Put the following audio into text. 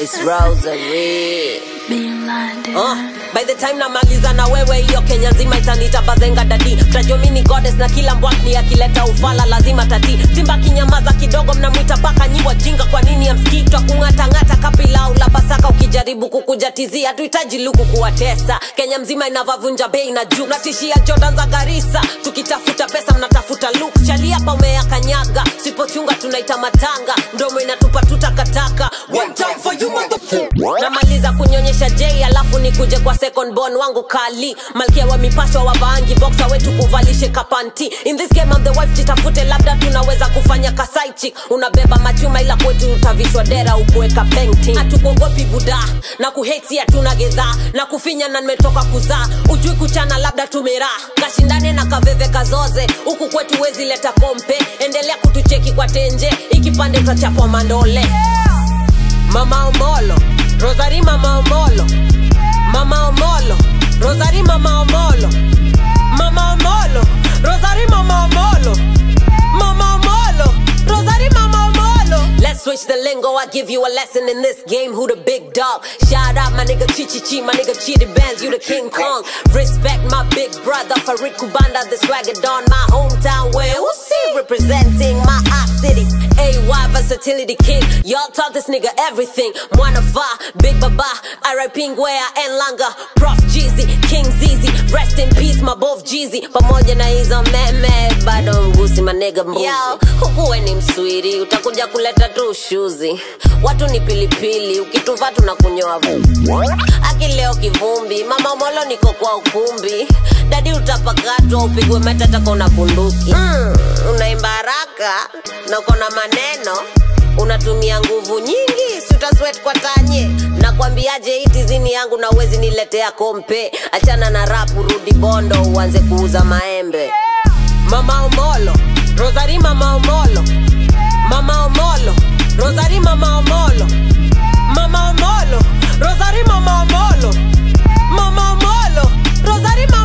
It's Rosary. Being blinded. By the time namaliza na wewe hiyo Kenya nzima itanita bazenga dadi. Mtajua mimi goddess na kila mbwakni akileta ufala lazima tati. Simba kinyamaza kidogo mnamuita paka nyi wajinga kwa nini amsikitwa kungata kapila ula pasaka ukijaribu kukujatizia hatuhitaji luku kuwatesa. Kenya mzima inavavunja bei na juu. Natishia Jordan za Garissa tukitafuta pesa mnatafuta look. Chali hapa umeyakanyaga sipochunga tunaita matanga. Ndomo inatupa tutakataka. One time for you motherfucker. Namaliza kunyonyesha J alafu nikuje kwa second born wangu Kali. Malkia wa mipasho wa baangi boxer wetu kuvalishe kapanti. In this game I'm the wife jitafute labda tunaweza kufanya kasai chick. Unabeba machuma ila kwetu utavishwa dera ukuweka painting. Hatukuogopi buda na kuhate hatuna gedha na kufinya na nimetoka kuzaa. Ujui kuchana labda tumera. Kashindane na kaveve kazoze huku kwetu wezi leta kompe. Endelea kutucheki kwa tenje ikipande utachapwa mandole. Mama Omolo Rosary Mama Omolo Mama Omolo Rosary Mama Omolo Mama Omolo Rosary Mama Omolo Mama Omolo Rosary Mama Omolo. Let's switch the lingo, I give you a lesson in this game. Who the big dog? Shout out my nigga Chichi, my nigga Chidi Benz, you the King Kong. Respect my big brother Farid Kubanda, the swagger don my hometown where who see representing my hot city. AY versatility king, y'all taught this nigga everything. Mwanafa, Big Baba, R.I.P. Ngwea and Langa, Prof Jeezy, King Zizi, rest in peace my both Jeezy. Pamoja na hizo meme, bado mgusi my nigga mbuzi. Yo, hukuwe ni mswiri, utakuja kuleta tu ushuzi. Watu ni pilipili, ukituva tunakunyoa vumbi. Akileo kivumbi, Mama Omolo niko kwa ukumbi. Dadi utapakatwa upigwe metata kona bunduki. Unaimba haraka na kona maneno. Unatumia nguvu nyingi, suta sweat kwa tanye. Nakwambiaje hii tizini yangu na uwezi niletea kompe. Achana na rapu rudi bondo uanze kuuza maembe. Mama Omolo Rosary Mama Omolo Mama Omolo Rosary Mama Omolo Mama Omolo Rosary Mama Omolo Mama Omolo Rosary Mama